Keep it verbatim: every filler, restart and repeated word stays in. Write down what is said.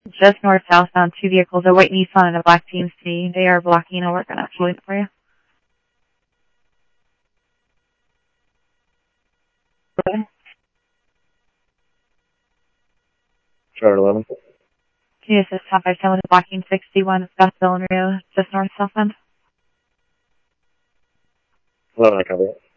Just north southbound, two vehicles, a white Nissan and a black G M C. They are blocking. I'll work on absolutely for you. Okay. Charter eleven. Can you assist top five seven with blocking sixty-one Scottsville and Rio, just north southbound? eleven, I cover it.